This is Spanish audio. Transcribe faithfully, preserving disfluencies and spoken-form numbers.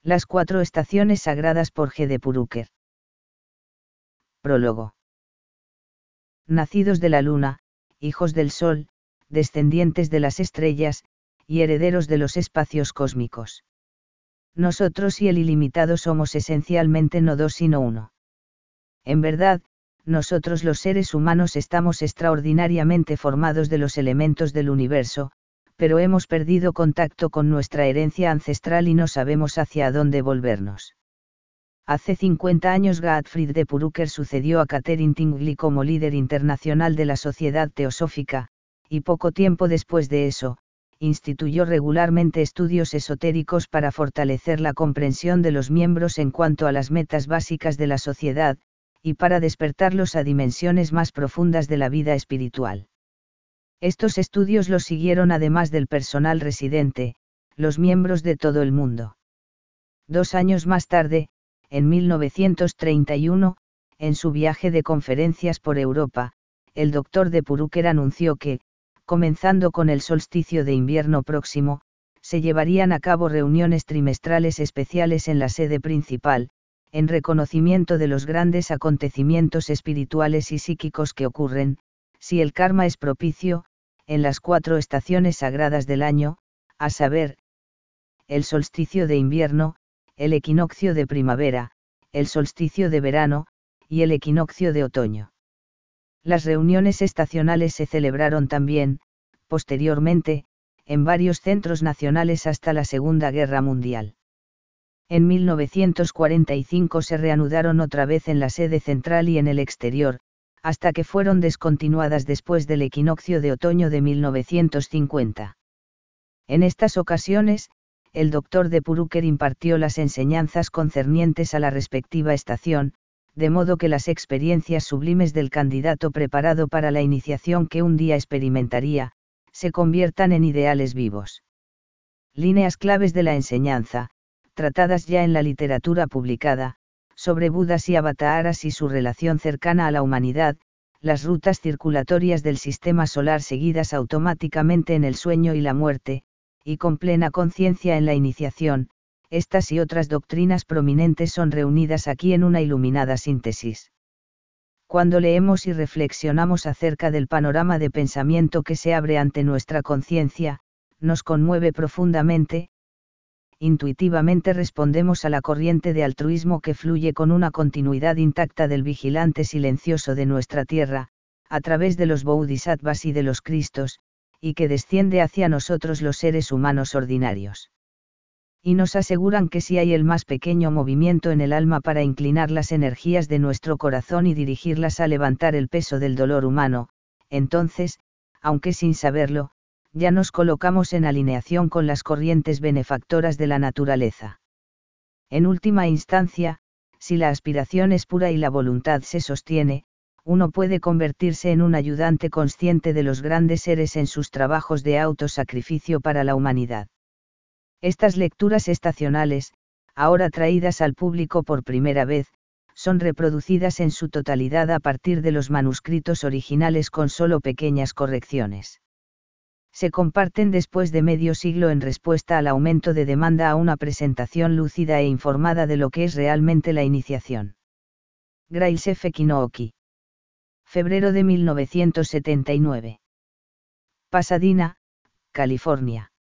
Las cuatro estaciones sagradas por G. de Purucker. Prólogo. Nacidos de la luna, hijos del sol, descendientes de las estrellas, y herederos de los espacios cósmicos. Nosotros y el ilimitado somos esencialmente no dos sino uno. En verdad, nosotros los seres humanos estamos extraordinariamente formados de los elementos del universo, pero hemos perdido contacto con nuestra herencia ancestral y no sabemos hacia dónde volvernos. Hace cincuenta años Gottfried de Purucker sucedió a Catherine Tingley como líder internacional de la Sociedad Teosófica, y poco tiempo después de eso, instituyó regularmente estudios esotéricos para fortalecer la comprensión de los miembros en cuanto a las metas básicas de la sociedad, y para despertarlos a dimensiones más profundas de la vida espiritual. Estos estudios los siguieron además del personal residente, los miembros de todo el mundo. Dos años más tarde, en mil novecientos treinta y uno, en su viaje de conferencias por Europa, el doctor de Purucker anunció que, comenzando con el solsticio de invierno próximo, se llevarían a cabo reuniones trimestrales especiales en la sede principal, en reconocimiento de los grandes acontecimientos espirituales y psíquicos que ocurren, si el karma es propicio, en las cuatro estaciones sagradas del año, a saber, el solsticio de invierno, el equinoccio de primavera, el solsticio de verano, y el equinoccio de otoño. Las reuniones estacionales se celebraron también, posteriormente, en varios centros nacionales hasta la Segunda Guerra Mundial. En mil novecientos cuarenta y cinco se reanudaron otra vez en la sede central y en el exterior, hasta que fueron descontinuadas después del equinoccio de otoño de mil novecientos cincuenta. En estas ocasiones, el doctor de Purucker impartió las enseñanzas concernientes a la respectiva estación, de modo que las experiencias sublimes del candidato preparado para la iniciación que un día experimentaría, se conviertan en ideales vivos. Líneas claves de la enseñanza, tratadas ya en la literatura publicada, sobre Budas y avataras y su relación cercana a la humanidad, las rutas circulatorias del sistema solar seguidas automáticamente en el sueño y la muerte, y con plena conciencia en la iniciación, estas y otras doctrinas prominentes son reunidas aquí en una iluminada síntesis. Cuando leemos y reflexionamos acerca del panorama de pensamiento que se abre ante nuestra conciencia, nos conmueve profundamente. Intuitivamente respondemos a la corriente de altruismo que fluye con una continuidad intacta del vigilante silencioso de nuestra tierra, a través de los bodhisattvas y de los cristos, y que desciende hacia nosotros los seres humanos ordinarios. Y nos aseguran que si hay el más pequeño movimiento en el alma para inclinar las energías de nuestro corazón y dirigirlas a levantar el peso del dolor humano, entonces, aunque sin saberlo, ya nos colocamos en alineación con las corrientes benefactoras de la naturaleza. En última instancia, si la aspiración es pura y la voluntad se sostiene, uno puede convertirse en un ayudante consciente de los grandes seres en sus trabajos de autosacrificio para la humanidad. Estas lecturas estacionales, ahora traídas al público por primera vez, son reproducidas en su totalidad a partir de los manuscritos originales con solo pequeñas correcciones. Se comparten después de medio siglo en respuesta al aumento de demanda a una presentación lúcida e informada de lo que es realmente la iniciación. Grails F. Kinooki. Febrero de mil novecientos setenta y nueve. Pasadena, California.